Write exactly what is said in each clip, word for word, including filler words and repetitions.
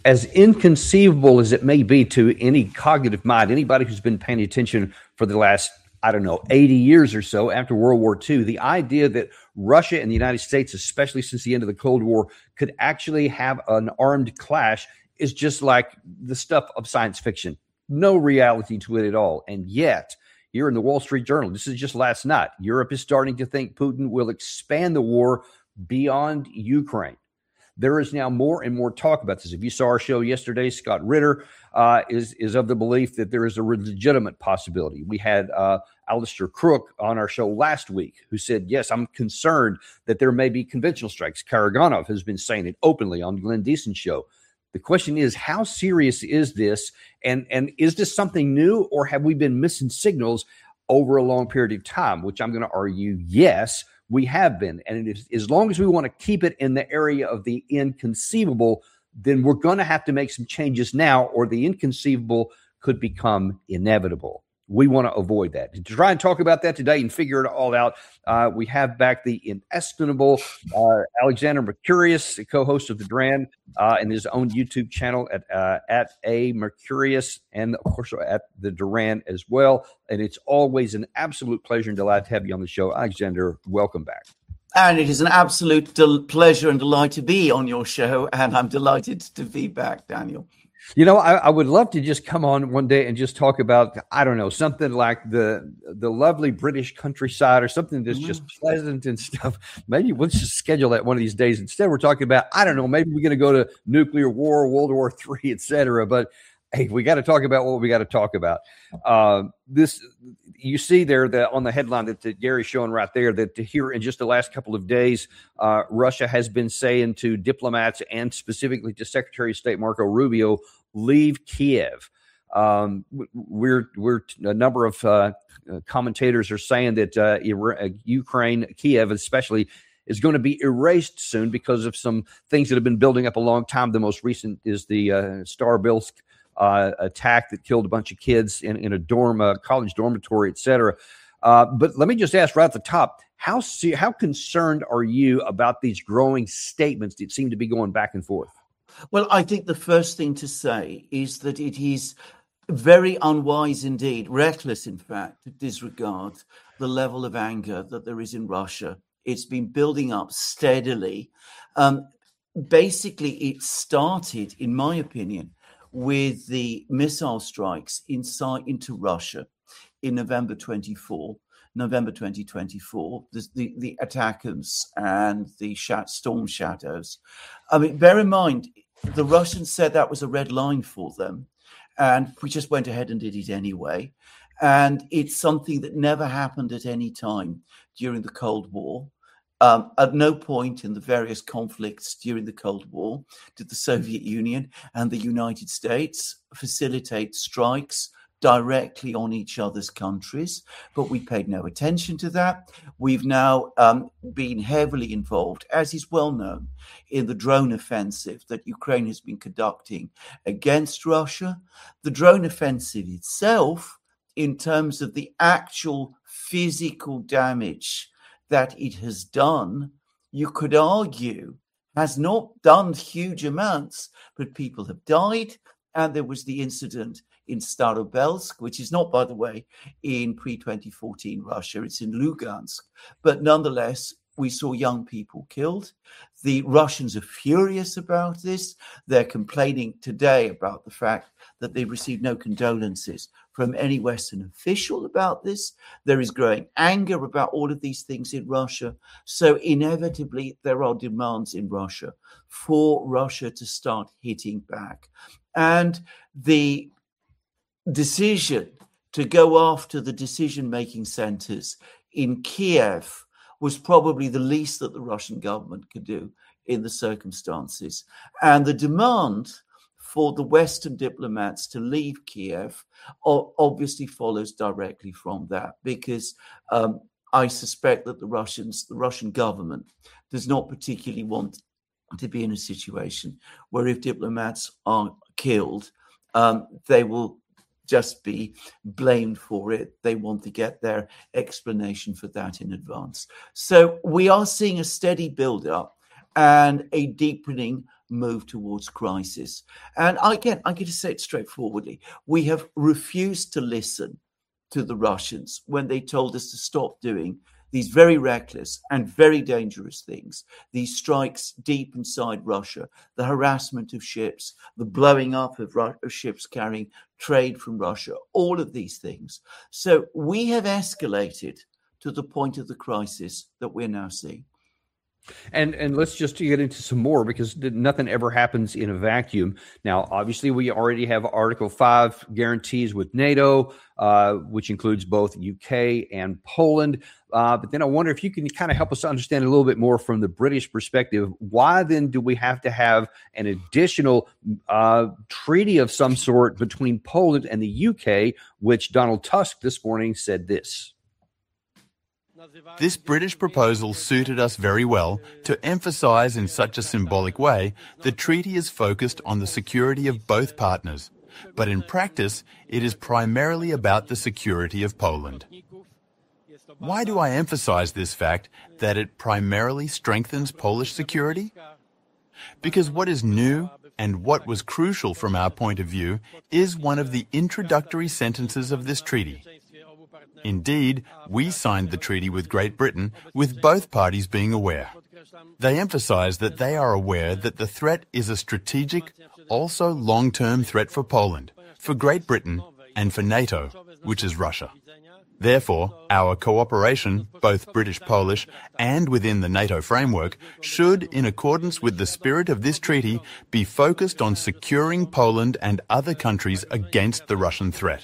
As inconceivable as it may be to any cognitive mind, anybody who's been paying attention for the last, I don't know, eighty years or so after World War Two, the idea that Russia and the United States, especially since the end of the Cold War, could actually have an armed clash is just like the stuff of science fiction. No reality to it at all. And yet, here in the Wall Street Journal, this is just last night, Europe is starting to think Putin will expand the war beyond Ukraine. There is now more and more talk about this. If you saw our show yesterday, Scott Ritter uh, is, is of the belief that there is a legitimate possibility. We had uh, Alistair Crook on our show last week who said, yes, I'm concerned that there may be conventional strikes. Karaganov has been saying it openly on Glenn Deason's show. The question is, how serious is this? And, and is this something new, or have we been missing signals over a long period of time? Which I'm going to argue, yes, we have been. And it is, as long as we want to keep it in the area of the inconceivable, then we're going to have to make some changes now, or the inconceivable could become inevitable. We want to avoid that. To try and talk about that today and figure it all out, uh, we have back the inestimable uh, Alexander Mercurius, the co-host of The Duran, uh, and his own YouTube channel at uh, at a Mercurius, and of course at The Duran as well. And it's always an absolute pleasure and delight to have you on the show. Alexander, welcome back. And it is an absolute del- pleasure and delight to be on your show, and I'm delighted to be back, Daniel. You know, I, I would love to just come on one day and just talk about, I don't know, something like the the lovely British countryside or something that's just pleasant and stuff. Maybe we'll just schedule that one of these days. Instead, we're talking about, I don't know, maybe we're going to go to nuclear war, World War Three, et cetera. But hey, we got to talk about what we got to talk about. Uh, this, you see there that on the headline that, that Gary's showing right there, that here in just the last couple of days, uh, Russia has been saying to diplomats and specifically to Secretary of State Marco Rubio, leave Kiev. Um, we're we're a number of uh, commentators are saying that uh, Ukraine, Kiev especially, is going to be erased soon because of some things that have been building up a long time. The most recent is the uh, Starbilsk uh, attack that killed a bunch of kids in, in a dorm, uh, college dormitory, et cetera. Uh, but let me just ask right at the top, how see, how concerned are you about these growing statements that seem to be going back and forth? Well, I think the first thing to say is that it is very unwise indeed, reckless, in fact, to disregard the level of anger that there is in Russia. It's been building up steadily. Um, basically, it started, in my opinion, with the missile strikes inside into Russia in November twenty-fourth. November twenty twenty-four, the, the, the attackers and the storm shadows. I mean, bear in mind, the Russians said that was a red line for them, and we just went ahead and did it anyway. And it's something that never happened at any time during the Cold War. Um, at no point in the various conflicts during the Cold War did the Soviet Union and the United States facilitate strikes directly on each other's countries, but we paid no attention to that. We've now um, been heavily involved, as is well known, in the drone offensive that Ukraine has been conducting against Russia. The drone offensive itself, in terms of the actual physical damage that it has done, you could argue, has not done huge amounts, but people have died. And there was the incident in Starobelsk, which is not, by the way, in pre-twenty fourteen Russia. It's in Lugansk. But nonetheless, we saw young people killed. The Russians are furious about this. They're complaining today about the fact that they received no condolences from any Western official about this. There is growing anger about all of these things in Russia. So inevitably, there are demands in Russia for Russia to start hitting back. And the decision to go after the decision-making centers in Kiev was probably the least that the Russian government could do in the circumstances. And the demand for the Western diplomats to leave Kiev obviously follows directly from that, because um, I suspect that the Russians, the Russian government, does not particularly want to be in a situation where if diplomats are killed, um, they will just be blamed for it. They want to get their explanation for that in advance. So we are seeing a steady build-up and a deepening move towards crisis. And again, I'm going to say it straightforwardly. We have refused to listen to the Russians when they told us to stop doing these very reckless and very dangerous things, these strikes deep inside Russia, the harassment of ships, the blowing up of, Ru- of ships carrying trade from Russia, all of these things. So we have escalated to the point of the crisis that we're now seeing. And and let's just get into some more, because nothing ever happens in a vacuum. Now, obviously, we already have Article five guarantees with NATO, uh, which includes both U K and Poland. Uh, but then I wonder if you can kind of help us understand a little bit more from the British perspective. Why then do we have to have an additional uh, treaty of some sort between Poland and the U K, which Donald Tusk this morning said this? This British proposal suited us very well to emphasise in such a symbolic way the treaty is focused on the security of both partners, but in practice it is primarily about the security of Poland. Why do I emphasise this fact that it primarily strengthens Polish security? Because what is new and what was crucial from our point of view is one of the introductory sentences of this treaty. Indeed, we signed the treaty with Great Britain with both parties being aware. They emphasise that they are aware that the threat is a strategic, also long-term threat for Poland, for Great Britain, and for NATO, which is Russia. Therefore, our cooperation, both British-Polish and within the NATO framework, should, in accordance with the spirit of this treaty, be focused on securing Poland and other countries against the Russian threat.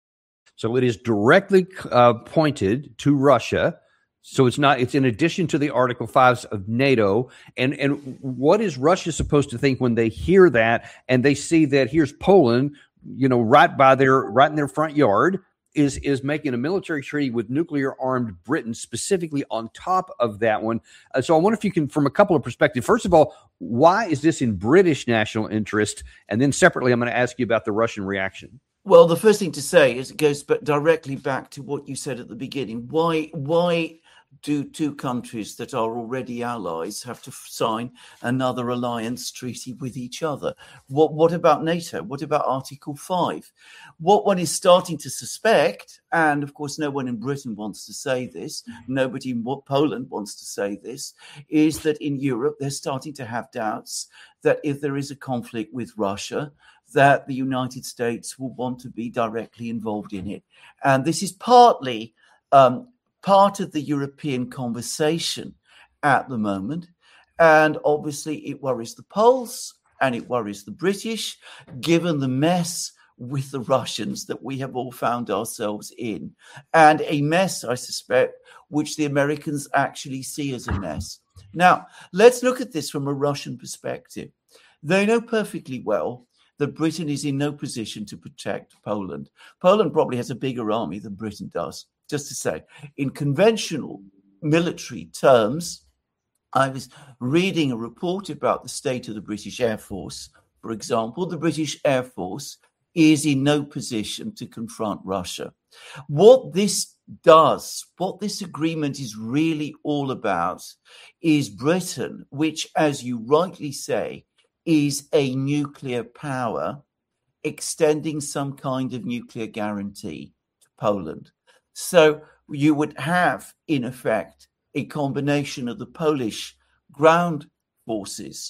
So it is directly uh, pointed to Russia. So it's not, it's in addition to the Article fives of NATO. And, and what is Russia supposed to think when they hear that and they see that here's Poland, you know, right by their, right in their front yard, is, is making a military treaty with nuclear armed Britain specifically on top of that one. Uh, so I wonder if you can, from a couple of perspectives, first of all, why is this in British national interest? And then separately, I'm going to ask you about the Russian reaction. Well, the first thing to say is it goes but directly back to what you said at the beginning. Why why do two countries that are already allies have to sign another alliance treaty with each other? What what about NATO? What about Article five? What one is starting to suspect, and of course no one in Britain wants to say this, nobody in Poland wants to say this, is that in Europe they're starting to have doubts that if there is a conflict with Russia, that the United States will want to be directly involved in it. And this is partly um, part of the European conversation at the moment. And obviously it worries the Poles and it worries the British, given the mess with the Russians that we have all found ourselves in. And a mess, I suspect, which the Americans actually see as a mess. Now, let's look at this from a Russian perspective. They know perfectly well that Britain is in no position to protect Poland. Poland probably has a bigger army than Britain does. Just to say, in conventional military terms, I was reading a report about the state of the British Air Force. For example, the British Air Force is in no position to confront Russia. What this does, what this agreement is really all about, is Britain, which, as you rightly say, is a nuclear power, extending some kind of nuclear guarantee to Poland. So you would have, in effect, a combination of the Polish ground forces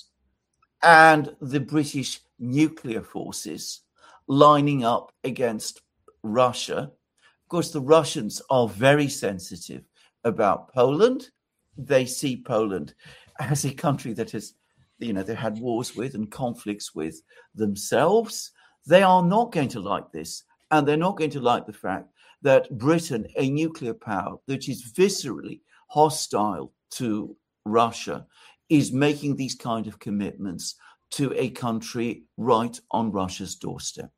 and the British nuclear forces lining up against Russia. Of course, the Russians are very sensitive about Poland. They see Poland as a country that has you know, they had wars with and conflicts with themselves. They are not going to like this. And they're not going to like the fact that Britain, a nuclear power that is viscerally hostile to Russia, is making these kind of commitments to a country right on Russia's doorstep.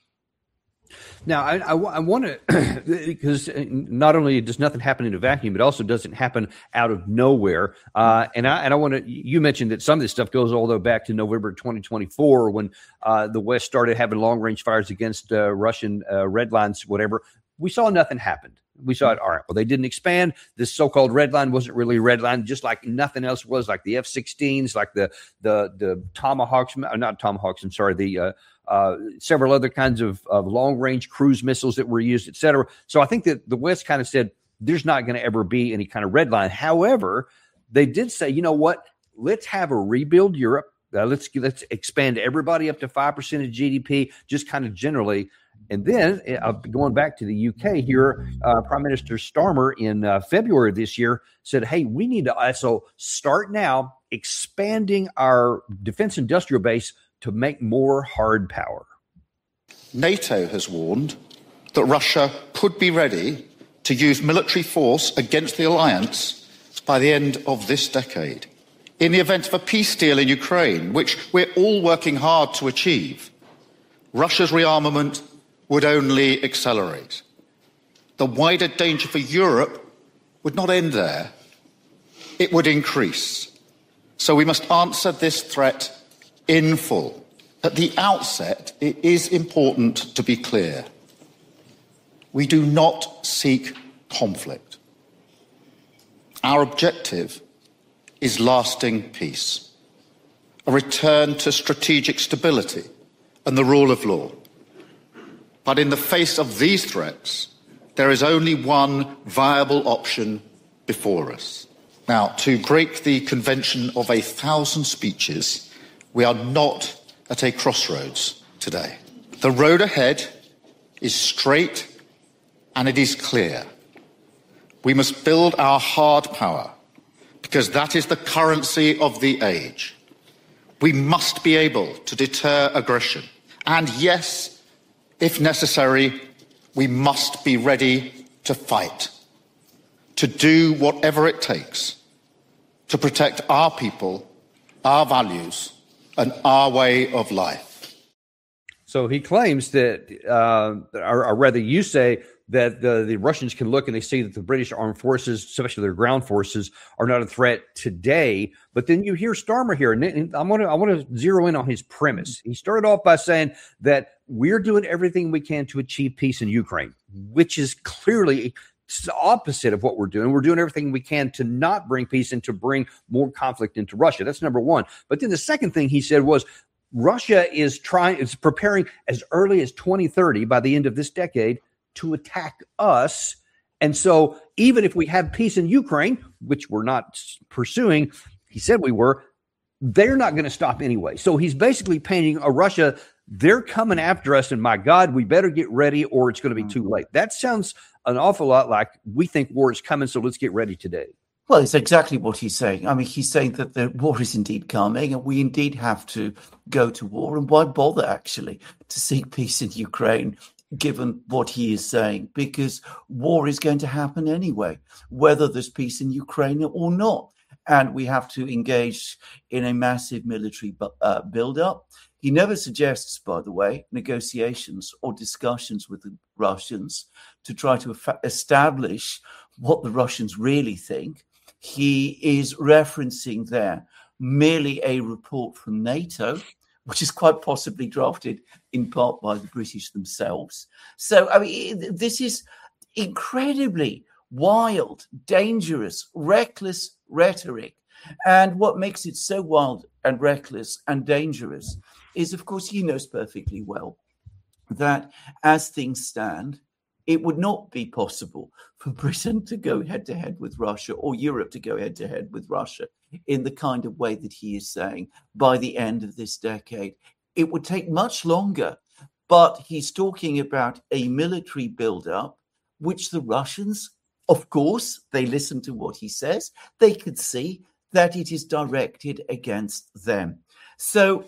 Now, I, I, I want to, because not only does nothing happen in a vacuum, it also doesn't happen out of nowhere. Uh, and I, and I want to, you mentioned that some of this stuff goes all the way back to November twenty twenty-four when uh, the West started having long range fires against uh, Russian uh, red lines, whatever. We saw nothing happened. We saw it. All right. Well, they didn't expand. This so-called red line wasn't really a red line, just like nothing else was, like the F sixteens, like the the the Tomahawks, not Tomahawks. I'm sorry, the uh, uh, several other kinds of, of long-range cruise missiles that were used, et cetera. So I think that the West kind of said there's not going to ever be any kind of red line. However, they did say, you know what? Let's have a rebuild Europe. Uh, let's let's expand everybody up to five percent of G D P, just kind of generally. And then uh, going back to the U K here, uh, Prime Minister Starmer in uh, February of this year said, hey, we need to also start now expanding our defense industrial base to make more hard power. NATO has warned that Russia could be ready to use military force against the alliance by the end of this decade. In the event of a peace deal in Ukraine, which we're all working hard to achieve, Russia's rearmament would only accelerate. The wider danger for Europe would not end there. It would increase. So we must answer this threat in full. At the outset, it is important to be clear. We do not seek conflict. Our objective is lasting peace, a return to strategic stability and the rule of law. But in the face of these threats, there is only one viable option before us. Now, to break the convention of a thousand speeches, we are not at a crossroads today. The road ahead is straight and it is clear. We must build our hard power, because that is the currency of the age. We must be able to deter aggression. And yes, if necessary, we must be ready to fight, to do whatever it takes to protect our people, our values, and our way of life. So he claims that, uh, or, or rather you say, that the, the Russians can look and they see that the British armed forces, especially their ground forces, are not a threat today. But then you hear Starmer here, and I want to I want to zero in on his premise. He started off by saying that we're doing everything we can to achieve peace in Ukraine, which is clearly the opposite of what we're doing. We're doing everything we can to not bring peace and to bring more conflict into Russia. That's number one. But then the second thing he said was Russia is trying, is preparing as early as twenty thirty, by the end of this decade, to attack us. And so even if we have peace in Ukraine, which we're not pursuing, he said we were, they're not going to stop anyway. So he's basically painting a Russia, they're coming after us, and my God, we better get ready or it's going to be too late. That sounds an awful lot like we think war is coming, so let's get ready today. Well, it's exactly what he's saying. I mean, he's saying that the war is indeed coming and we indeed have to go to war. And why bother, actually, to seek peace in Ukraine, given what he is saying, because war is going to happen anyway, whether there's peace in Ukraine or not. And we have to engage in a massive military uh, build-up. He never suggests, by the way, negotiations or discussions with the Russians to try to establish what the Russians really think. He is referencing there merely a report from NATO, which is quite possibly drafted in part by the British themselves. So, I mean, this is incredibly wild, dangerous, reckless rhetoric. And what makes it so wild and reckless and dangerous is, of course, he knows perfectly well that as things stand, it would not be possible for Britain to go head-to-head with Russia or Europe to go head-to-head with Russia in the kind of way that he is saying by the end of this decade. It would take much longer, but he's talking about a military build-up, which the Russians, of course, they listen to what he says. They could see that it is directed against them. So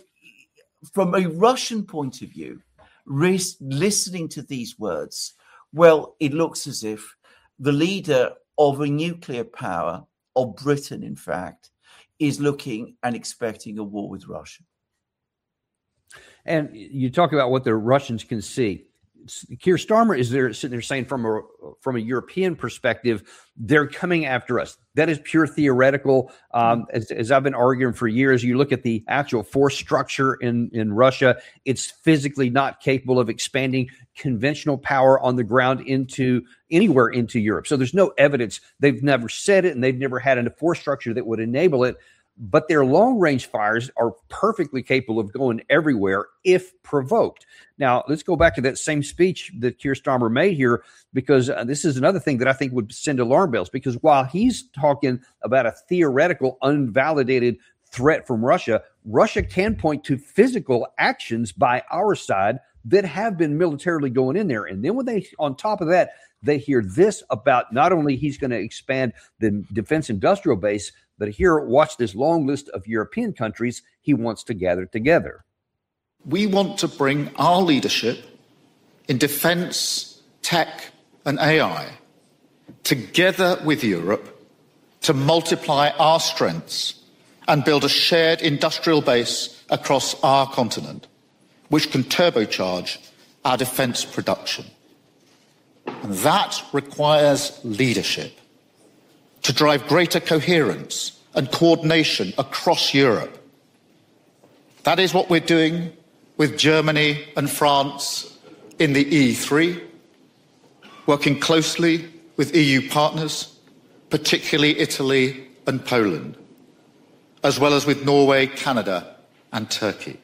from a Russian point of view, ris- listening to these words, well, it looks as if the leader of a nuclear power, of Britain, in fact, is looking and expecting a war with Russia. And you talk about what the Russians can see. Keir Starmer is there sitting there saying from a from a European perspective, they're coming after us. That is pure theoretical. Um, as, as I've been arguing for years, you look at the actual force structure in, in Russia, it's physically not capable of expanding conventional power on the ground into anywhere into Europe. So there's no evidence. They've never said it, and they've never had a force structure that would enable it. But their long-range fires are perfectly capable of going everywhere if provoked. Now, let's go back to that same speech that Keir Starmer made here, because uh, this is another thing that I think would send alarm bells. Because while he's talking about a theoretical, unvalidated threat from Russia, Russia can point to physical actions by our side that have been militarily going in there. And then when they, on top of that, they hear this about not only he's going to expand the defense industrial base, but here, watch this long list of European countries he wants to gather together. We want to bring our leadership in defence, tech and A I together with Europe to multiply our strengths and build a shared industrial base across our continent, which can turbocharge our defence production. And that requires leadership to drive greater coherence and coordination across Europe. That is what we're doing with Germany and France in the E E three, working closely with E U partners, particularly Italy and Poland, as well as with Norway, Canada and Turkey.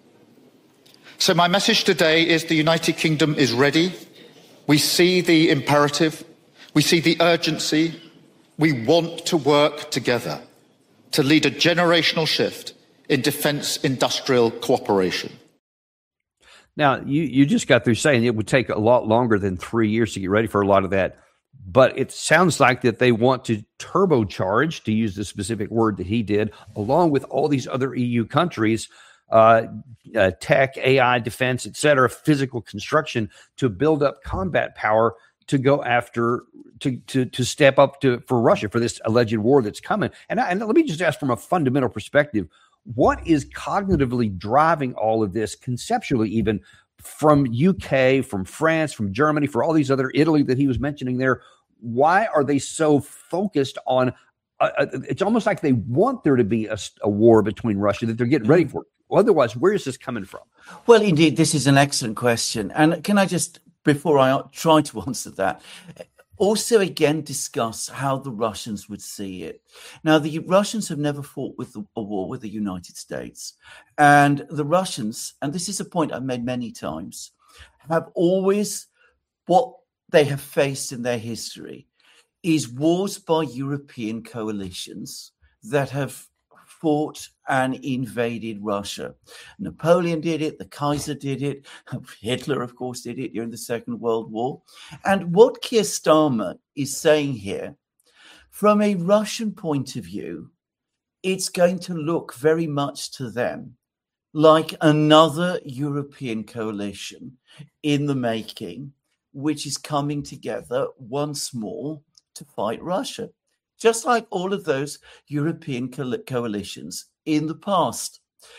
So my message today is the United Kingdom is ready. We see the imperative, we see the urgency. We want to work together to lead a generational shift in defence industrial cooperation. Now, you, you just got through saying it would take a lot longer than three years to get ready for a lot of that. But it sounds like that they want to turbocharge, to use the specific word that he did, along with all these other E U countries, uh, uh, tech, A I, defense, et cetera, physical construction to build up combat power to go after, to to to step up to for Russia for this alleged war that's coming. And, I, and let me just ask from a fundamental perspective, what is cognitively driving all of this, conceptually even, from U K, from France, from Germany, for all these other, Italy that he was mentioning there? Why are they so focused on, uh, it's almost like they want there to be a, a war between Russia that they're getting ready for. Otherwise, where is this coming from? Well, indeed, this is an excellent question. And can I just, before I try to answer that, also again discuss how the Russians would see it. Now, the Russians have never fought with a war with the United States. And the Russians, and this is a point I've made many times, have always, what they have faced in their history is wars by European coalitions that have fought and invaded Russia. Napoleon did it, the Kaiser did it, Hitler, of course, did it during the Second World War. And what Keir Starmer is saying here, from a Russian point of view, it's going to look very much to them like another European coalition in the making, which is coming together once more to fight Russia, just like all of those European co- coalitions in the past.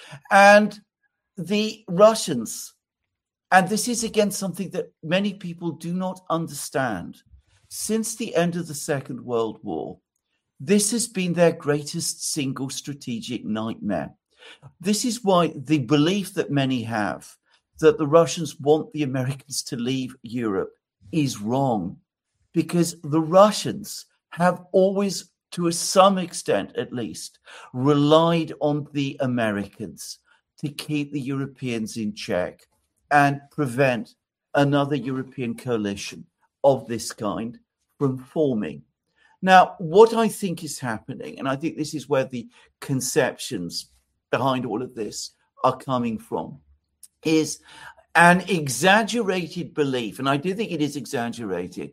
And the Russians, and this is again something that many people do not understand, since the end of the Second World War, this has been their greatest single strategic nightmare. This is why the belief that many have that the Russians want the Americans to leave Europe is wrong, because the Russians have always, to some extent at least, relied on the Americans to keep the Europeans in check and prevent another European coalition of this kind from forming. Now, what I think is happening, and I think this is where the conceptions behind all of this are coming from, is an exaggerated belief, and I do think it is exaggerated,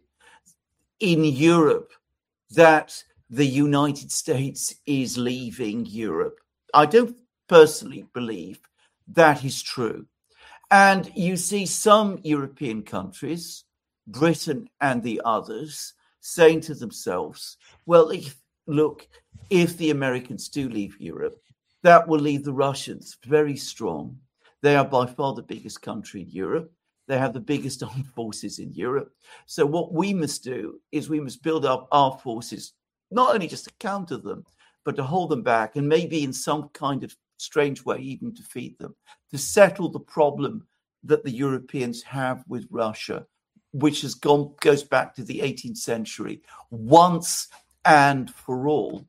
in Europe that the United States is leaving Europe. I don't personally believe that is true. And you see some European countries, Britain and the others, saying to themselves, well, if, look, if the Americans do leave Europe, that will leave the Russians very strong. They are by far the biggest country in Europe. They have the biggest armed forces in Europe. So what we must do is we must build up our forces, not only just to counter them, but to hold them back and maybe in some kind of strange way even defeat them, to settle the problem that the Europeans have with Russia, which has gone goes back to the eighteenth century, once and for all.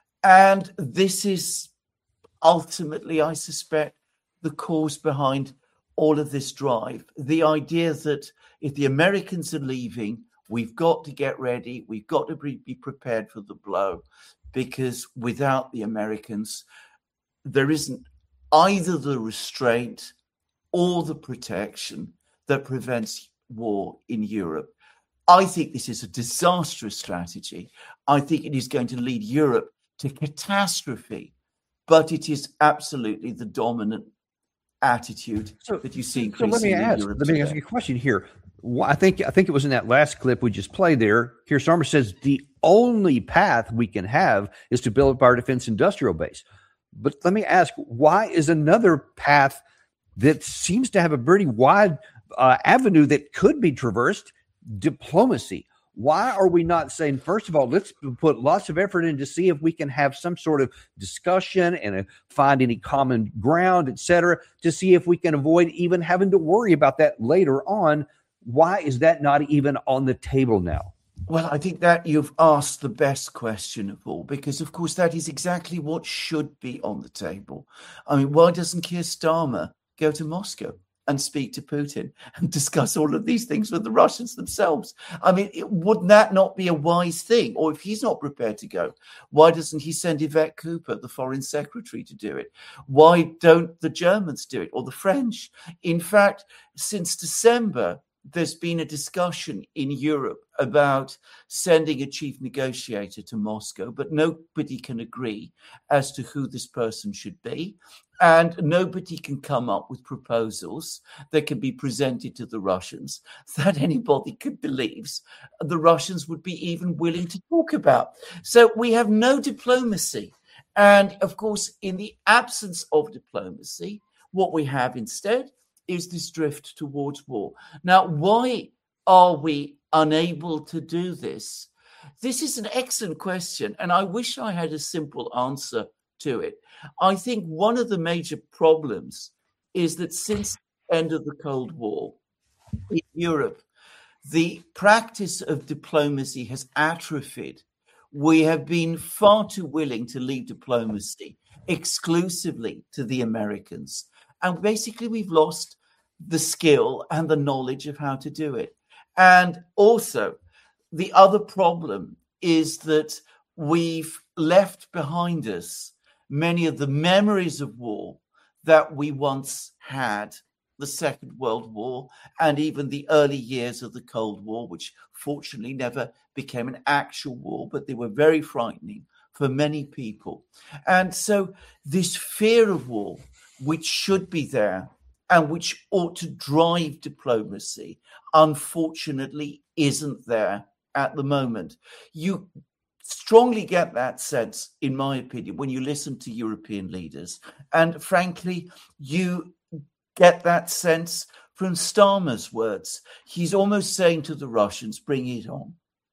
And this is ultimately, I suspect, the cause behind all of this drive. The idea that if the Americans are leaving, we've got to get ready, we've got to be prepared for the blow, because without the Americans, there isn't either the restraint or the protection that prevents war in Europe. I think this is a disastrous strategy. I think it is going to lead Europe to catastrophe, but it is absolutely the dominant attitude so, that you see increasingly so let me ask, in Europe Let me today. ask you a question here. I think I think it was in that last clip we just played there. Keir Starmer says the only path we can have is to build up our defense industrial base. But let me ask, why is another path that seems to have a pretty wide uh, avenue that could be traversed diplomacy? Why are we not saying, first of all, let's put lots of effort in to see if we can have some sort of discussion and uh, find any common ground, et cetera, to see if we can avoid even having to worry about that later on. Why is that not even on the table now? Well, I think that you've asked the best question of all, because, of course, that is exactly what should be on the table. I mean, why doesn't Keir Starmer go to Moscow and speak to Putin and discuss all of these things with the Russians themselves? I mean, it, would that not be a wise thing? Or if he's not prepared to go, why doesn't he send Yvette Cooper, the foreign secretary, to do it? Why don't the Germans do it, or the French? In fact, since December, there's been a discussion in Europe about sending a chief negotiator to Moscow, but nobody can agree as to who this person should be. And nobody can come up with proposals that can be presented to the Russians that anybody could believe the Russians would be even willing to talk about. So we have no diplomacy. And of course, in the absence of diplomacy, what we have instead is this drift towards war. Now, why are we unable to do this? This is an excellent question, and I wish I had a simple answer to it. I think one of the major problems is that since the end of the Cold War in Europe, the practice of diplomacy has atrophied. We have been far too willing to leave diplomacy exclusively to the Americans. And basically, we've lost the skill and the knowledge of how to do it. And also, the other problem is that we've left behind us many of the memories of war that we once had, the Second World War, and even the early years of the Cold War, which fortunately never became an actual war, but they were very frightening for many people. And so this fear of war, which should be there and which ought to drive diplomacy, unfortunately isn't there at the moment. You strongly get that sense, in my opinion, when you listen to European leaders. And frankly, you get that sense from Starmer's words. He's almost saying to the Russians, bring it on.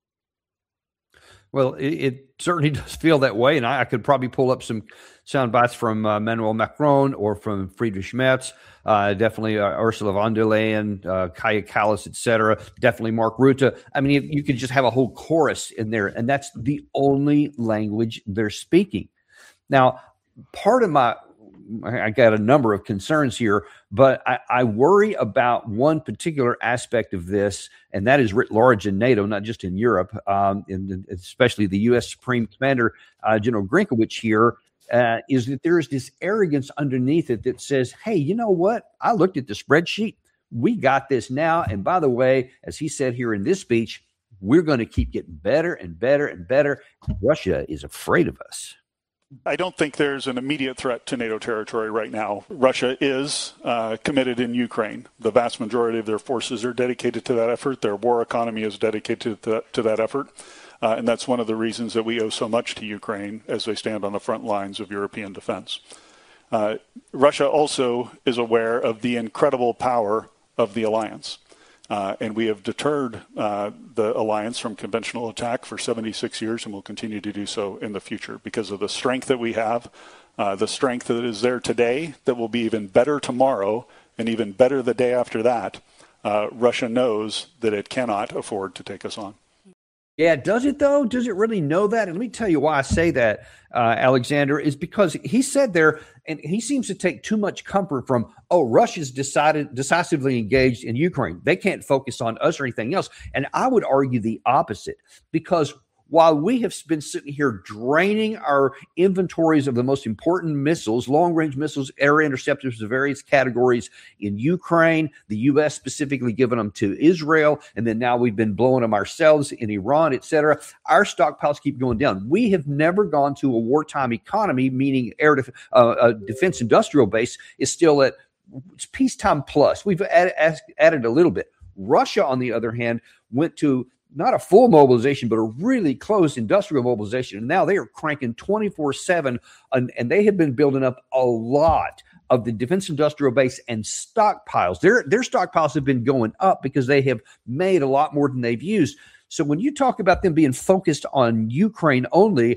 Well, it, it certainly does feel that way, and I, I could probably pull up some sound bites from uh, Emmanuel Macron or from Friedrich Merz, uh, definitely uh, Ursula von der Leyen, uh, Kaja Kallas, et cetera, definitely Mark Rutte. I mean, you, you could just have a whole chorus in there, and that's the only language they're speaking. Now, part of my I got a number of concerns here, but I, I worry about one particular aspect of this, and that is writ large in NATO, not just in Europe, um, and especially the U S Supreme Commander, uh, General Grinkowicz here, uh, is that there is this arrogance underneath it that says, hey, you know what? I looked at the spreadsheet. We got this now. And by the way, as he said here in this speech, we're going to keep getting better and better and better. Russia is afraid of us. I don't think there's an immediate threat to NATO territory right now. Russia is uh, committed in Ukraine. The vast majority of their forces are dedicated to that effort. Their war economy is dedicated to, to that effort. Uh, and that's one of the reasons that we owe so much to Ukraine as they stand on the front lines of European defense. Uh, Russia also is aware of the incredible power of the alliance. Uh, and we have deterred uh, the alliance from conventional attack for seventy-six years and will continue to do so in the future because of the strength that we have, uh, the strength that is there today that will be even better tomorrow and even better the day after that. Uh, Russia knows that it cannot afford to take us on. Yeah, does it though? Does it really know that? And let me tell you why I say that, uh, Alexander, is because he said there, and he seems to take too much comfort from, oh, Russia's decided decisively engaged in Ukraine. They can't focus on us or anything else. And I would argue the opposite, because while we have been sitting here draining our inventories of the most important missiles, long-range missiles, air interceptors of various categories in Ukraine, the U S specifically giving them to Israel, and then now we've been blowing them ourselves in Iran, et cetera, our stockpiles keep going down. We have never gone to a wartime economy, meaning air def- uh, uh, defense industrial base is still at it's peacetime plus. We've added, added a little bit. Russia, on the other hand, went to not a full mobilization, but a really close industrial mobilization. And now they are cranking twenty-four seven, and, and they have been building up a lot of the defense industrial base and stockpiles. Their, their stockpiles have been going up because they have made a lot more than they've used. So when you talk about them being focused on Ukraine only,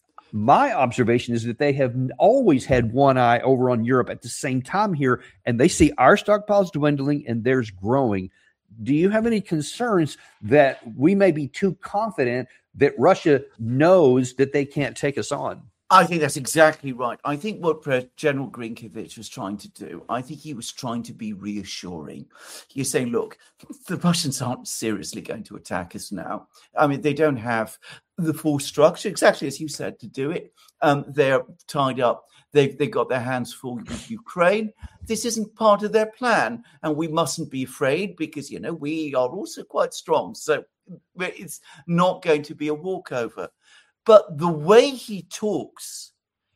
my observation is that they have always had one eye over on Europe at the same time here, and they see our stockpiles dwindling and theirs growing. Do you have any concerns that we may be too confident that Russia knows that they can't take us on? I think that's exactly right. I think what General Grinkovich was trying to do, I think he was trying to be reassuring. He's saying, look, the Russians aren't seriously going to attack us now. I mean, they don't have the full structure, exactly as you said, to do it. Um, they're tied up. They've, they've got their hands full with Ukraine. This isn't part of their plan. And we mustn't be afraid because, you know, we are also quite strong. So it's not going to be a walkover. But the way he talks,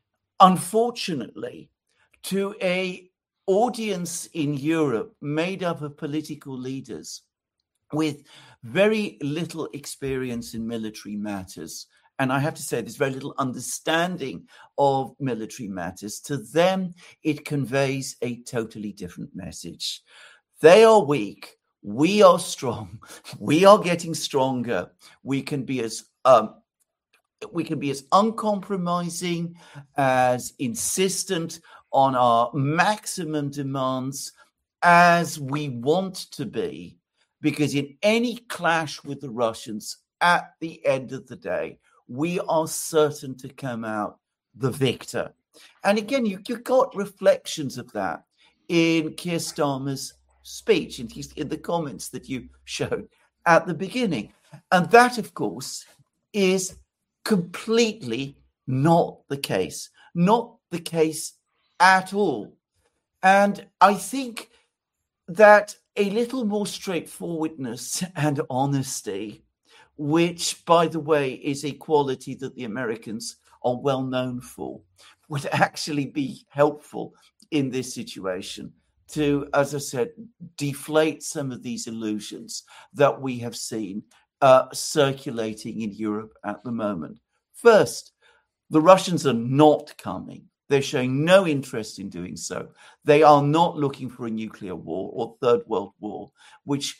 unfortunately, to a audience in Europe made up of political leaders with very little experience in military matters, and I have to say there's very little understanding of military matters, to them it conveys a totally different message. They are weak. We are strong. We are getting stronger. We can be as um, we can be as uncompromising, as insistent on our maximum demands as we want to be, because in any clash with the Russians, at the end of the day, we are certain to come out the victor. And again, you, you got reflections of that in Keir Starmer's speech, and he's in the comments that you showed at the beginning. And that, of course, is completely not the case, not the case at all. And I think that a little more straightforwardness and honesty, which, by the way, is a quality that the Americans are well known for, would actually be helpful in this situation to, as I said, deflate some of these illusions that we have seen uh, circulating in Europe at the moment. First, the Russians are not coming. They're showing no interest in doing so. They are not looking for a nuclear war or third world war, which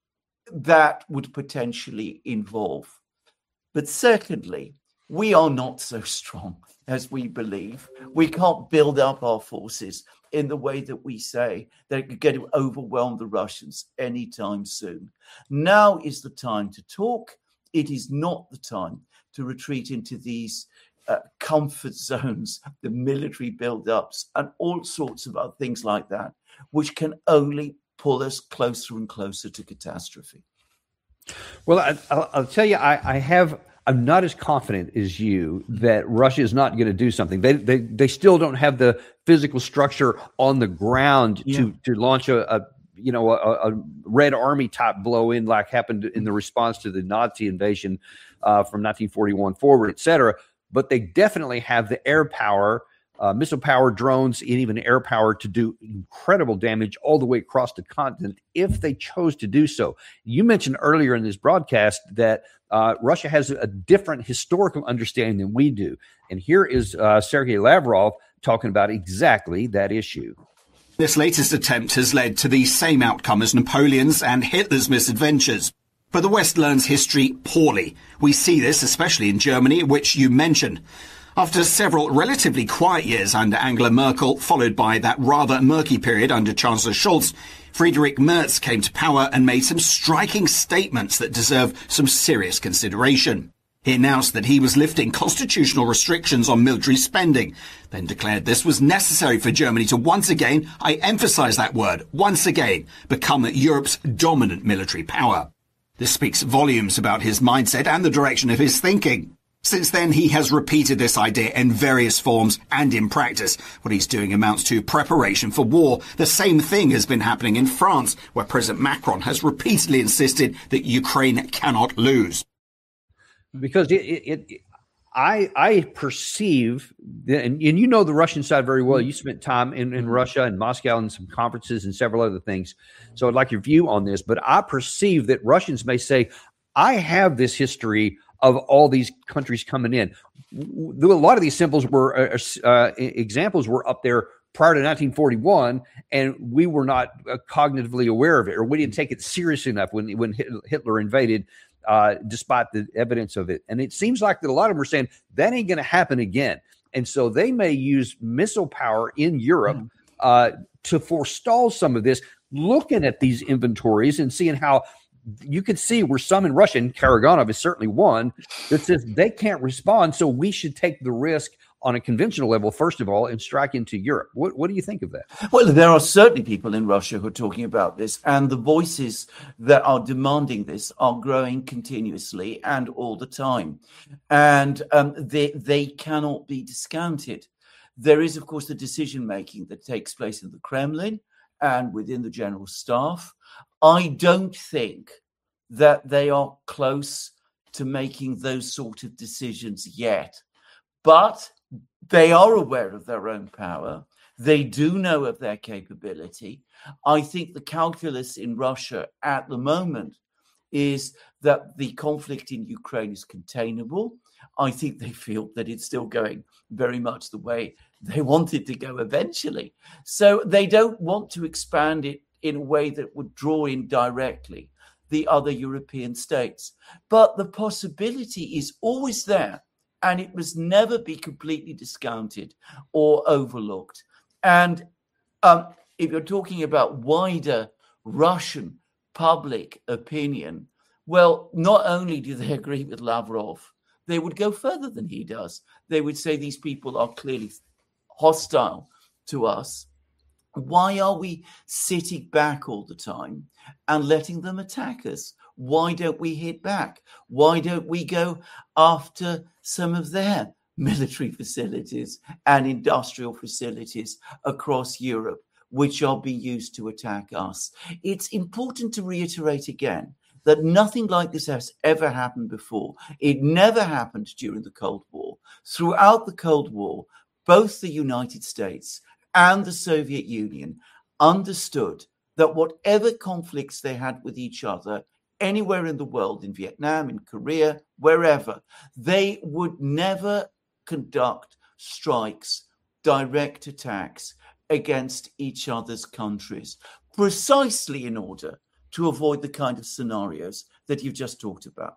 that would potentially involve. But secondly, we are not so strong as we believe. We can't build up our forces in the way that we say that are going to overwhelm the Russians anytime soon. Now is the time to talk. It is not the time to retreat into these uh, comfort zones, the military build-ups, and all sorts of other things like that, which can only pull us closer and closer to catastrophe. Well, I, I'll, I'll tell you, I, I have. I'm not as confident as you that Russia is not going to do something. They they they still don't have the physical structure on the ground yeah. to to launch a, a you know a, a Red Army type blow in like happened in the response to the Nazi invasion uh, from nineteen forty-one forward, et cetera. But they definitely have the air power, uh, missile power, drones, and even air power to do incredible damage all the way across the continent if they chose to do so. You mentioned earlier in this broadcast that uh, Russia has a different historical understanding than we do. And here is uh, Sergei Lavrov talking about exactly that issue. This latest attempt has led to the same outcome as Napoleon's and Hitler's misadventures. But the West learns history poorly. We see this especially in Germany, which you mentioned. After several relatively quiet years under Angela Merkel, followed by that rather murky period under Chancellor Scholz, Friedrich Merz came to power and made some striking statements that deserve some serious consideration. He announced that he was lifting constitutional restrictions on military spending, then declared this was necessary for Germany to once again, I emphasize that word, once again, become Europe's dominant military power. This speaks volumes about his mindset and the direction of his thinking. Since then, he has repeated this idea in various forms and in practice. What he's doing amounts to preparation for war. The same thing has been happening in France, where President Macron has repeatedly insisted that Ukraine cannot lose. Because it, it, it I, I perceive, and, and you know the Russian side very well. You spent time in, in Russia and Moscow and some conferences and several other things. So I'd like your view on this. But I perceive that Russians may say, I have this history of all these countries coming in. A lot of these symbols were uh, uh, examples were up there prior to nineteen forty-one, and we were not uh, cognitively aware of it, or we didn't take it seriously enough when when Hitler invaded, uh, despite the evidence of it. And it seems like that a lot of them are saying that ain't going to happen again, and so they may use missile power in Europe mm. uh, to forestall some of this. Looking at these inventories and seeing how you could see where some in Russia, and Karaganov is certainly one, that says they can't respond, so we should take the risk on a conventional level, first of all, and strike into Europe. What, what do you think of that? Well, there are certainly people in Russia who are talking about this, and the voices that are demanding this are growing continuously and all the time. And um, they, they cannot be discounted. There is, of course, the decision-making that takes place in the Kremlin and within the general staff. I don't think that they are close to making those sort of decisions yet, but they are aware of their own power. They do know of their capability. I think the calculus in Russia at the moment is that the conflict in Ukraine is containable. I think they feel that it's still going very much the way they want it to go eventually. So they don't want to expand it in a way that would draw in directly the other European states. But the possibility is always there, and it must never be completely discounted or overlooked. And um, if you're talking about wider Russian public opinion, well, not only do they agree with Lavrov, they would go further than he does. They would say these people are clearly hostile to us. Why are we sitting back all the time and letting them attack us? Why don't we hit back? Why don't we go after some of their military facilities and industrial facilities across Europe, which are being used to attack us? It's important to reiterate again that nothing like this has ever happened before. It never happened during the Cold War. Throughout the Cold War, both the United States and the Soviet Union understood that whatever conflicts they had with each other, anywhere in the world, in Vietnam, in Korea, wherever, they would never conduct strikes, direct attacks against each other's countries, precisely in order to avoid the kind of scenarios that you've just talked about.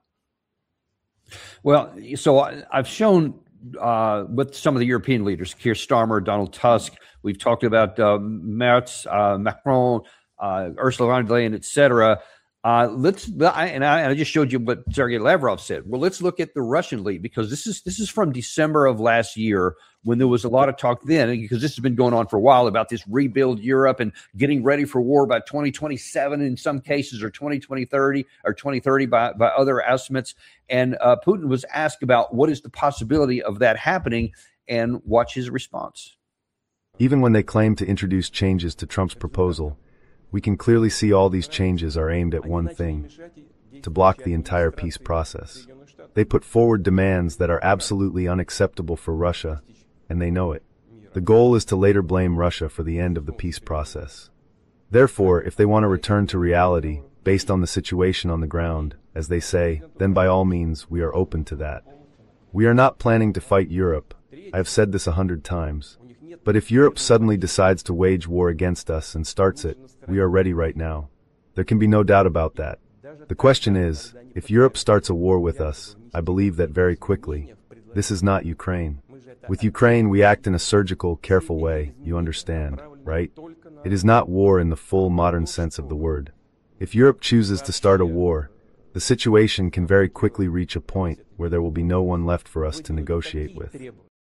Well, so I've shown uh, with some of the European leaders, Keir Starmer, Donald Tusk, we've talked about uh, Merz, uh, Macron, uh, Ursula von der Leyen, et cetera. Uh, let's, I, and, I, and I just showed you what Sergei Lavrov said. Well, let's look at the Russian lead, because this is this is from December of last year, when there was a lot of talk then, because this has been going on for a while, about this rebuild Europe and getting ready for war by twenty twenty-seven in some cases, or twenty thirty or twenty thirty by, by other estimates. And uh, Putin was asked about what is the possibility of that happening, and watch his response. Even when they claim to introduce changes to Trump's proposal, we can clearly see all these changes are aimed at one thing: to block the entire peace process. They put forward demands that are absolutely unacceptable for Russia, and they know it. The goal is to later blame Russia for the end of the peace process. Therefore, if they want to return to reality, based on the situation on the ground, as they say, then by all means, we are open to that. We are not planning to fight Europe, I have said this a hundred times. But if Europe suddenly decides to wage war against us and starts it, we are ready right now. There can be no doubt about that. The question is, if Europe starts a war with us, I believe that very quickly. This is not Ukraine. With Ukraine, we act in a surgical, careful way, you understand, right? It is not war in the full modern sense of the word. If Europe chooses to start a war, the situation can very quickly reach a point where there will be no one left for us to negotiate with.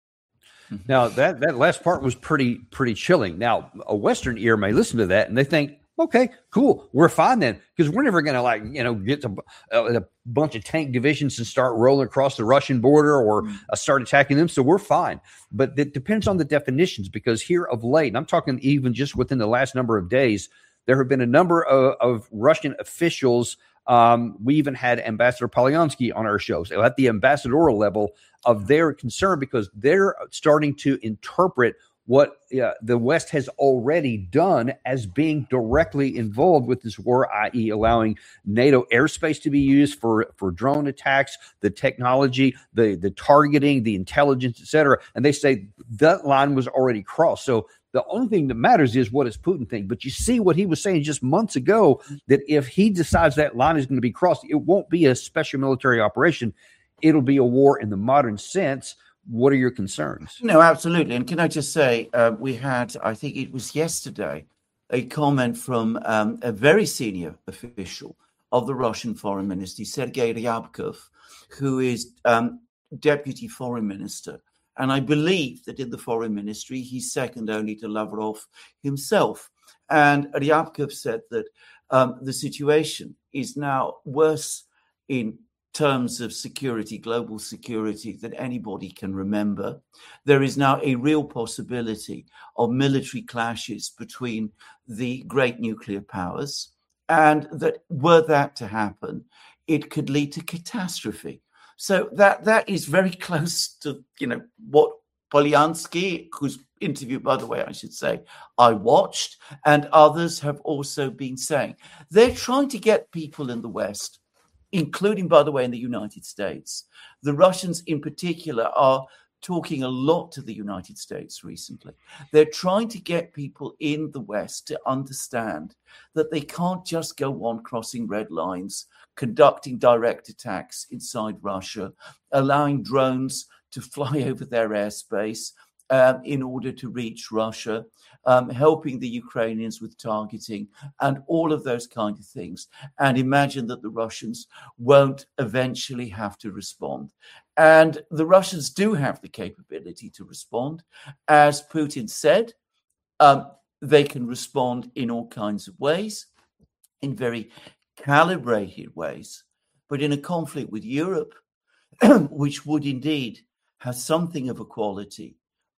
Now, that, that last part was pretty pretty chilling. Now, a Western ear may listen to that and they think, okay, cool, we're fine then, because we're never going to, like, you know, get to a, a bunch of tank divisions and start rolling across the Russian border or uh, start attacking them, so we're fine. But it depends on the definitions, because here of late, and I'm talking even just within the last number of days, there have been a number of, of Russian officials. Um, we even had Ambassador Polyansky on our shows at the ambassadorial level of their concern, because they're starting to interpret what uh, the West has already done as being directly involved with this war, that is allowing NATO airspace to be used for, for drone attacks, the technology, the, the targeting, the intelligence, et cetera. And they say that line was already crossed. So the only thing that matters is what does Putin think. But you see what he was saying just months ago, that if he decides that line is going to be crossed, it won't be a special military operation. It'll be a war in the modern sense. What are your concerns? No, absolutely. And can I just say, uh, we had, I think it was yesterday, a comment from um, a very senior official of the Russian foreign ministry, Sergei Ryabkov, who is um, deputy foreign minister. And I believe that in the foreign ministry, he's second only to Lavrov himself. And Ryabkov said that um, the situation is now worse in terms of security, global security, that anybody can remember. There is now a real possibility of military clashes between the great nuclear powers, and that were that to happen, it could lead to catastrophe. So that that is very close to, you know, what Polyansky, whose interview, by the way, I should say, I watched, and others have also been saying. They're trying to get people in the West, including, by the way, in the United States. The Russians in particular are talking a lot to the United States recently. They're trying to get people in the West to understand that they can't just go on crossing red lines, conducting direct attacks inside Russia, allowing drones to fly over their airspace um, in order to reach Russia, um, helping the Ukrainians with targeting and all of those kind of things, and imagine that the Russians won't eventually have to respond. And the Russians do have the capability to respond. As Putin said, um, they can respond in all kinds of ways, in very calibrated ways. But in a conflict with Europe, which would indeed have something of a quality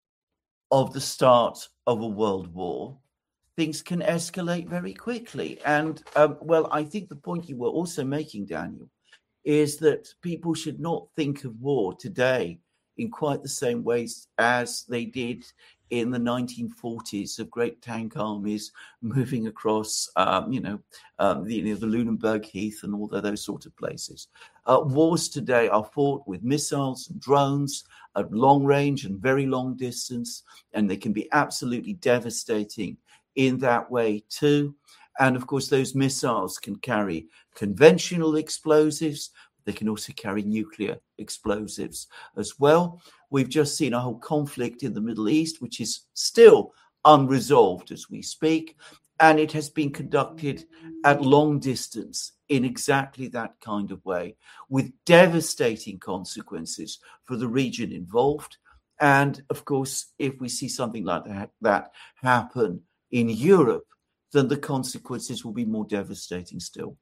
of the start of a world war, things can escalate very quickly. And, um, well, I think the point you were also making, Daniel, is that people should not think of war today in quite the same ways as they did in the nineteen forties of great tank armies moving across, um, you know, um, the, you know, the Lunenburg Heath and all of those sort of places. Uh, wars today are fought with missiles and drones at long range and very long distance, and they can be absolutely devastating in that way too. And of course, those missiles can carry conventional explosives. They can also carry nuclear explosives as well. We've just seen a whole conflict in the Middle East, which is still unresolved as we speak. And it has been conducted at long distance in exactly that kind of way, with devastating consequences for the region involved. And of course, if we see something like that, that happen in Europe, then the consequences will be more devastating still.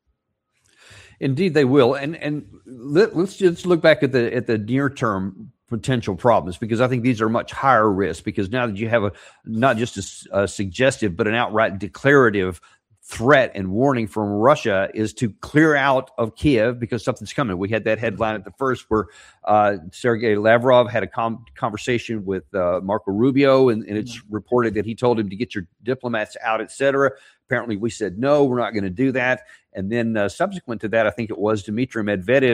Indeed, they will. And and let, let's just look back at the at the near term potential problems, because I think these are much higher risk, because now that you have a not just a, a suggestive but an outright declarative threat and warning from Russia is to clear out of Kiev because something's coming. We had that headline at the first where uh, Sergei Lavrov had a com- conversation with uh, Marco Rubio, and, and it's reported that he told him to get your diplomats out, et cetera. Apparently, we said, no, we're not going to do that. And then uh, subsequent to that, I think it was Dmitry Medvedev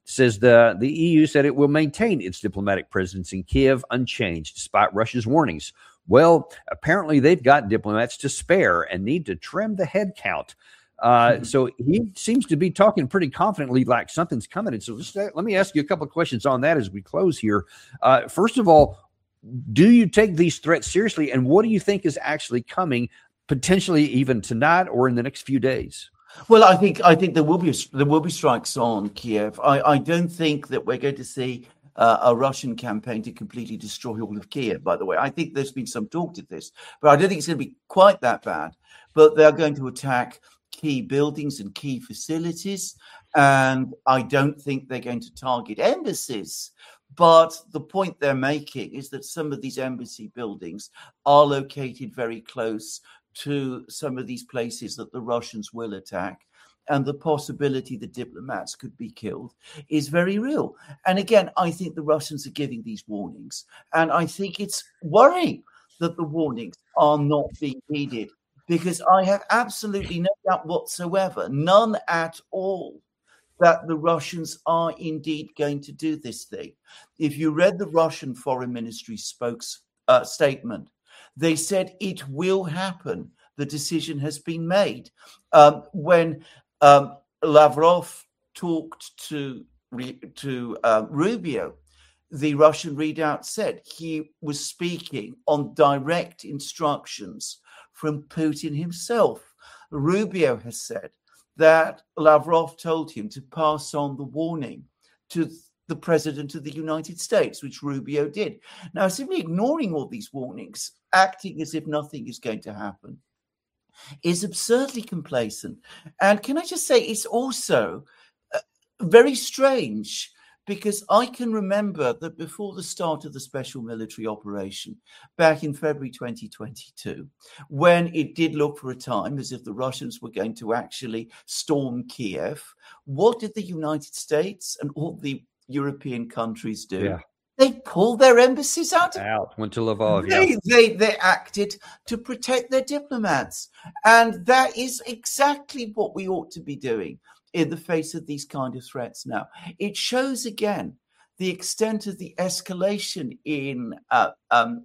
says the, the E U said it will maintain its diplomatic presence in Kiev unchanged despite Russia's warnings. Well, apparently they've got diplomats to spare and need to trim the head count. Uh, mm-hmm. So he seems to be talking pretty confidently like something's coming. And so just, let me ask you a couple of questions on that as we close here. Uh, first of all, do you take these threats seriously? And what do you think is actually coming potentially even tonight or in the next few days? Well, I think I think there will be there will be strikes on Kiev. I, I don't think that we're going to see uh, a Russian campaign to completely destroy all of Kiev. By the way, I think there's been some talk to this, but I don't think it's going to be quite that bad. But they're going to attack key buildings and key facilities, and I don't think they're going to target embassies. But the point they're making is that some of these embassy buildings are located very close to some of these places that the Russians will attack, and the possibility that diplomats could be killed is very real. And again, I think the Russians are giving these warnings, and I think it's worrying that the warnings are not being heeded, because I have absolutely no doubt whatsoever, none at all, that the Russians are indeed going to do this thing. If you read the Russian Foreign Ministry spokes uh, statement, they said it will happen. The decision has been made. Um, when um, Lavrov talked to to uh, Rubio, the Russian readout said he was speaking on direct instructions from Putin himself. Rubio has said that Lavrov told him to pass on the warning to the president of the United States, which Rubio did. Now, simply ignoring all these warnings, acting as if nothing is going to happen, is absurdly complacent. And can I just say, it's also uh, very strange, because I can remember that before the start of the special military operation back in February twenty twenty-two, when it did look for a time as if the Russians were going to actually storm Kiev, what did the United States and all the European countries do? Yeah. They pulled their embassies out. Out, went to Lvov. They, yeah. they, they acted to protect their diplomats. And that is exactly what we ought to be doing in the face of these kind of threats now. It shows again the extent of the escalation in uh, um,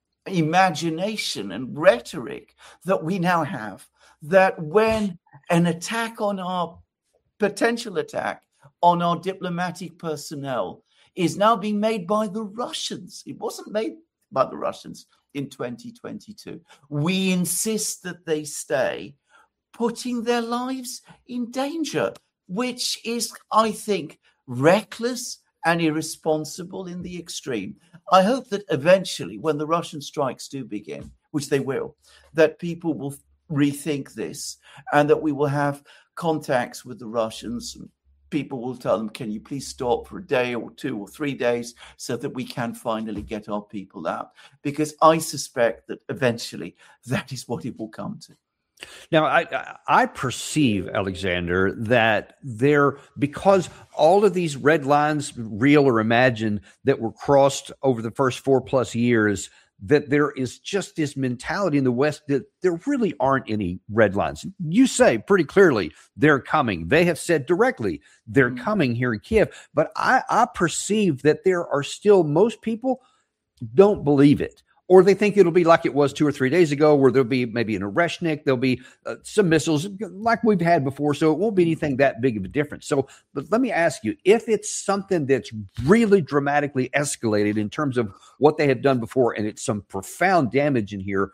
imagination and rhetoric that we now have, that when an attack on our potential attack on our diplomatic personnel is now being made by the Russians. It wasn't made by the Russians in twenty twenty-two. We insist that they stay, putting their lives in danger, which is, I think, reckless and irresponsible in the extreme. I hope that eventually, when the Russian strikes do begin, which they will, that people will rethink this, and that we will have contacts with the Russians. People will tell them, can you please stop for a day or two or three days so that we can finally get our people out? Because I suspect that eventually that is what it will come to. Now, I I perceive, Alexander, that there, because all of these red lines, real or imagined, that were crossed over the first four plus years, that there is just this mentality in the West that there really aren't any red lines. You say pretty clearly they're coming. They have said directly they're mm-hmm. coming here in Kiev. But I, I perceive that there are still, most people don't believe it. Or they think it'll be like it was two or three days ago, where there'll be maybe an Oreshnik, there'll be uh, some missiles like we've had before, so it won't be anything that big of a difference. So, but let me ask you, if it's something that's really dramatically escalated in terms of what they have done before, and it's some profound damage in here,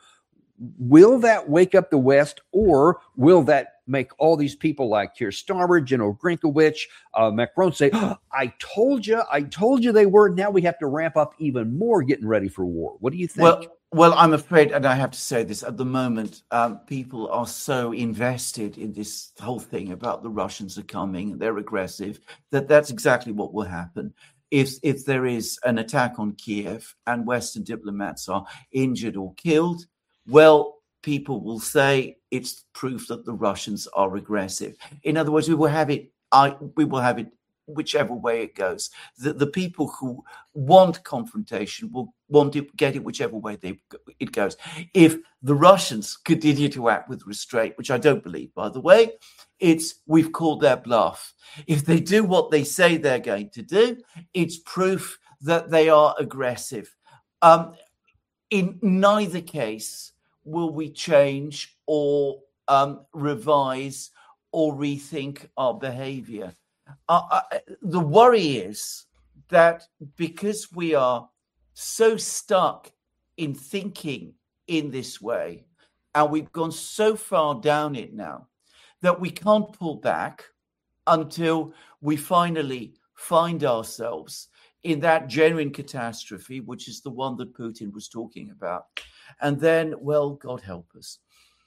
will that wake up the West, or will that make all these people like Keir Starmer, General Grinkowicz, uh, Macron say, oh, I told you, I told you they were. Now we have to ramp up even more getting ready for war. What do you think? Well, well, I'm afraid, and I have to say this, at the moment, um, people are so invested in this whole thing about the Russians are coming, they're aggressive, that that's exactly what will happen. If, if there is an attack on Kiev and Western diplomats are injured or killed, well, people will say it's proof that the Russians are aggressive. In other words, we will have it. I we will have it whichever way it goes. The, the people who want confrontation will want to get it whichever way they, it goes. If the Russians continue to act with restraint, which I don't believe, by the way, it's we've called their bluff. If they do what they say they're going to do, it's proof that they are aggressive. Um, in neither case will we change or um, revise or rethink our behavior. Uh, uh, the worry is that because we are so stuck in thinking in this way, and we've gone so far down it now, that we can't pull back until we finally find ourselves in that genuine catastrophe, which is the one that Putin was talking about. And then, well, God help us.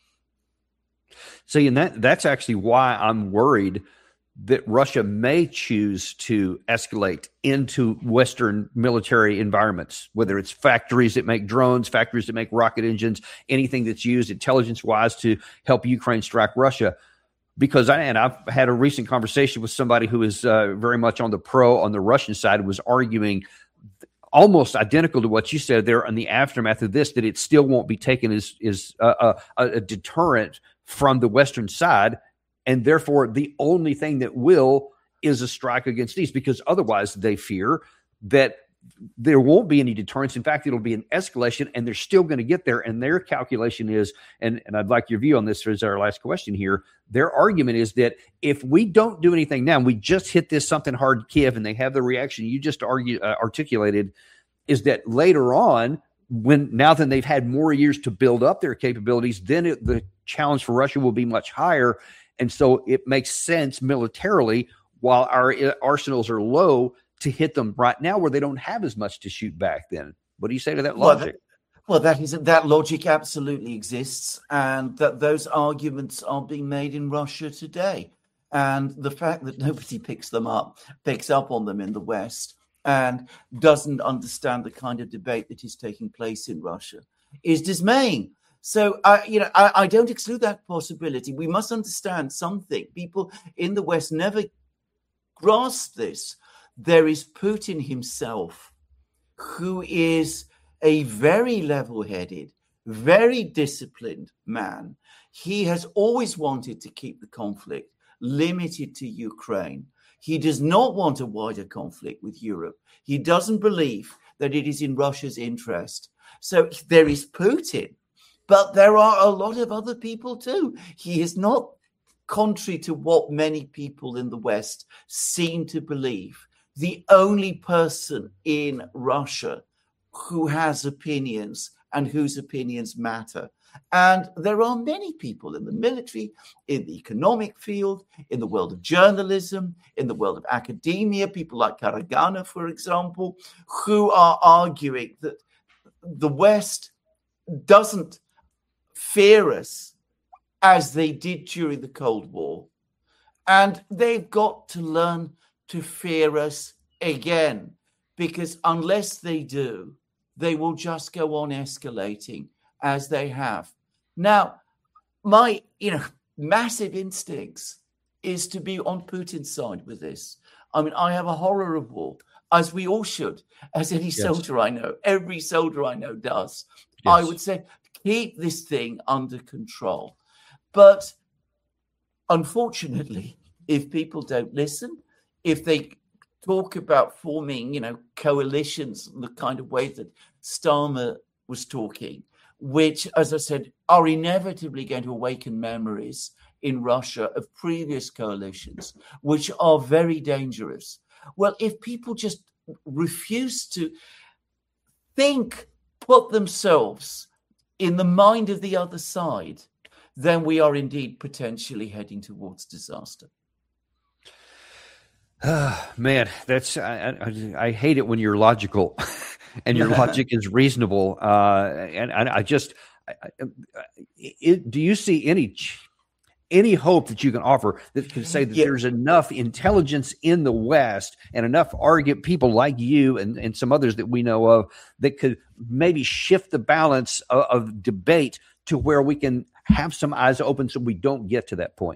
See, and that that's actually why I'm worried that Russia may choose to escalate into Western military environments, whether it's factories that make drones, factories that make rocket engines, anything that's used intelligence-wise to help Ukraine strike Russia. Because I, and I've had a recent conversation with somebody who is uh, very much on the pro, on the Russian side, was arguing almost identical to what you said there in the aftermath of this, that it still won't be taken as, as a, a, a deterrent from the Western side. And therefore, the only thing that will is a strike against these, because otherwise they fear that there won't be any deterrence. In fact, it'll be an escalation, and they're still going to get there. And their calculation is, and, and I'd like your view on this as our last question here, their argument is that if we don't do anything now, and we just hit this something hard Kiev, and they have the reaction you just argue, uh, articulated, is that later on, when now then they've had more years to build up their capabilities, then it, the challenge for Russia will be much higher. And so it makes sense militarily, while our arsenals are low, to hit them right now where they don't have as much to shoot back then. What do you say to that logic? Well, that, well, that is that logic absolutely exists, and that those arguments are being made in Russia today. And the fact that nobody picks them up, picks up on them in the West, and doesn't understand the kind of debate that is taking place in Russia is dismaying. So, uh, you know, I, I don't exclude that possibility. We must understand something. People in the West never grasp this. There is Putin himself, who is a very level-headed, very disciplined man. He has always wanted to keep the conflict limited to Ukraine. He does not want a wider conflict with Europe. He doesn't believe that it is in Russia's interest. So there is Putin. But there are a lot of other people too. He is not, contrary to what many people in the West seem to believe, the only person in Russia who has opinions and whose opinions matter. And there are many people in the military, in the economic field, in the world of journalism, in the world of academia, people like Karagana, for example, who are arguing that the West doesn't fear us as they did during the Cold War. And they've got to learn to fear us again, because unless they do, they will just go on escalating as they have. Now, my, you know, massive instincts is to be on Putin's side with this. I mean, I have a horror of war, as we all should, as any yes. soldier I know, every soldier I know does. Yes. I would say, keep this thing under control. But unfortunately, if people don't listen, if they talk about forming, you know, coalitions, the kind of way that Starmer was talking, which, as I said, are inevitably going to awaken memories in Russia of previous coalitions, which are very dangerous. Well, if people just refuse to think, put themselves in the mind of the other side, then we are indeed potentially heading towards disaster. Uh, man, that's I, I, I hate it when you're logical and your logic is reasonable. Uh, and, and I just, I, I, it, do you see any any hope that you can offer that can say that yeah. there's enough intelligence in the West and enough argue people like you and, and some others that we know of that could maybe shift the balance of, of debate to where we can have some eyes open so we don't get to that point?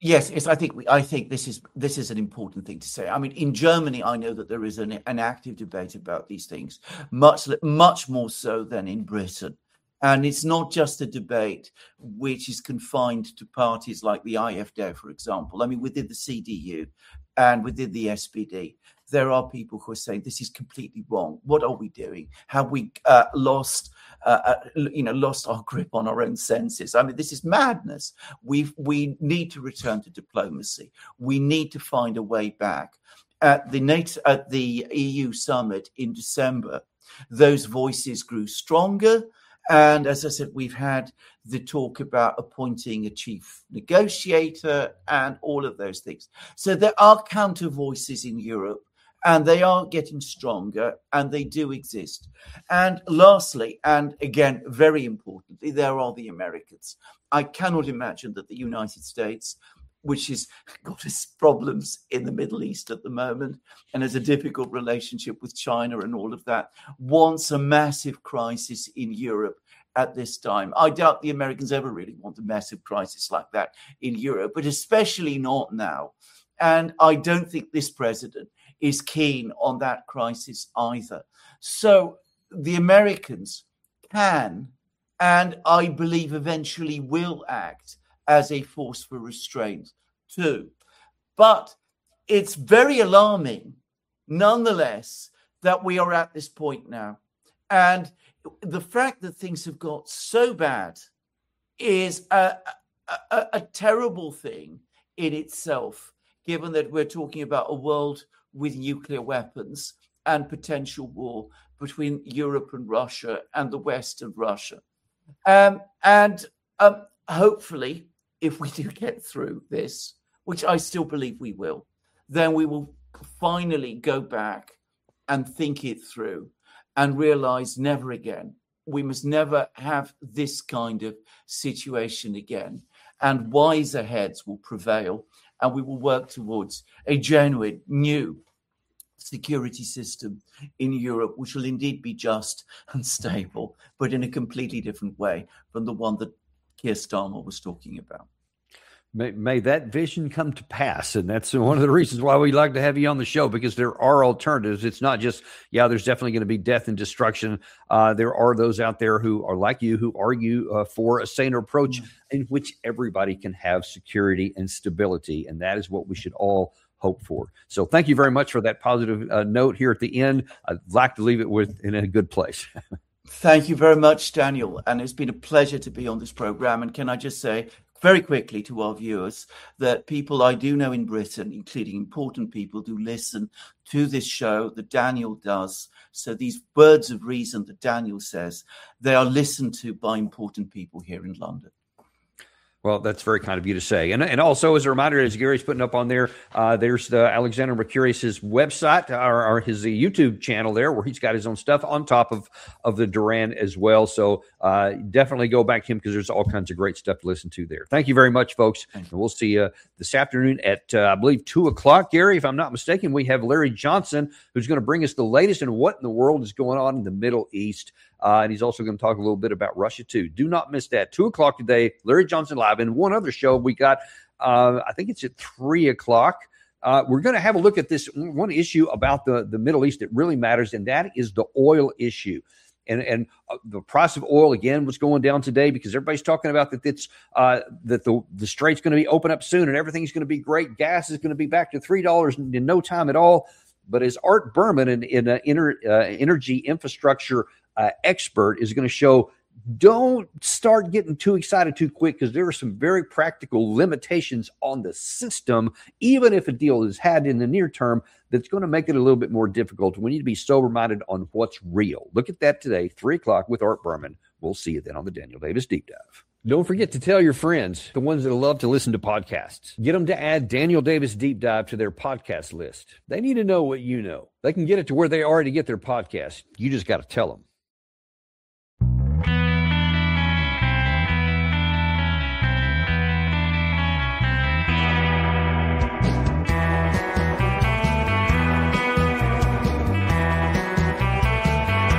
Yes, yes. I think we, I think this is this is an important thing to say. I mean, in Germany, I know that there is an, an active debate about these things, much much more so than in Britain. And it's not just a debate which is confined to parties like the AfD, for example. I mean, within the C D U and within the S P D, there are people who are saying this is completely wrong. What are we doing? Have we uh, lost, uh, uh, you know, lost our grip on our own senses? I mean, this is madness. We we need to return to diplomacy. We need to find a way back. At the NATO, at the E U summit in December, those voices grew stronger. And as I said, we've had the talk about appointing a chief negotiator and all of those things. So there are counter voices in Europe, and they are getting stronger, and they do exist. And lastly, and again, very importantly, there are the Americans. I cannot imagine that the United States, which has got its problems in the Middle East at the moment and has a difficult relationship with China and all of that, wants a massive crisis in Europe at this time. I doubt the Americans ever really want a massive crisis like that in Europe, but especially not now. And I don't think this president is keen on that crisis either. So the Americans can, and I believe eventually will, act as a force for restraint too. But it's very alarming, nonetheless, that we are at this point now. And the fact that things have got so bad is a, a, a terrible thing in itself, given that we're talking about a world with nuclear weapons and potential war between Europe and Russia and the West and Russia. Um, and um, hopefully, if we do get through this, which I still believe we will, then we will finally go back and think it through and realize never again. We must never have this kind of situation again. And wiser heads will prevail, and we will work towards a genuine new security system in Europe, which will indeed be just and stable, but in a completely different way from the one that Keir Starmer was talking about. May, may that vision come to pass. And that's one of the reasons why we like to have you on the show, because there are alternatives. It's not just, yeah, there's definitely going to be death and destruction. Uh, there are those out there who are like you, who argue uh, for a saner approach mm-hmm. in which everybody can have security and stability. And that is what we should all hope for. So thank you very much for that positive uh, note here at the end. I'd like to leave it with in a good place. Thank you very much, Daniel. And it's been a pleasure to be on this program. And can I just say very quickly to our viewers that people I do know in Britain, including important people, do listen to this show that Daniel does. So these words of reason that Daniel says, they are listened to by important people here in London. Well, that's very kind of you to say. And and also, as a reminder, as Gary's putting up on there, uh, there's the Alexander Mercurius' website, or, or his uh, YouTube channel there, where he's got his own stuff on top of, of the Duran as well. So uh, definitely go back to him, because there's all kinds of great stuff to listen to there. Thank you very much, folks. And we'll see you this afternoon at, uh, I believe, two o'clock. Gary, if I'm not mistaken, we have Larry Johnson, who's going to bring us the latest in what in the world is going on in the Middle East. Uh, and he's also going to talk a little bit about Russia, too. Do not miss that. two o'clock today, Larry Johnson Live. And one other show we got, uh, I think it's at three o'clock. Uh, we're going to have a look at this one issue about the, the Middle East that really matters, and that is the oil issue. And and uh, the price of oil, again, was going down today because everybody's talking about that it's, uh, that the, the strait's going to be open up soon and everything's going to be great. Gas is going to be back to three dollars in, in no time at all. But as Art Berman, in, in an inter, uh, energy infrastructure uh, expert, is going to show, don't start getting too excited too quick, because there are some very practical limitations on the system, even if a deal is had in the near term, that's going to make it a little bit more difficult. We need to be sober-minded on what's real. Look at that today, three o'clock with Art Berman. We'll see you then on the Daniel Davis Deep Dive. Don't forget to tell your friends, the ones that love to listen to podcasts. Get them to add Daniel Davis Deep Dive to their podcast list. They need to know what you know. They can get it to where they already get their podcast. You just got to tell them.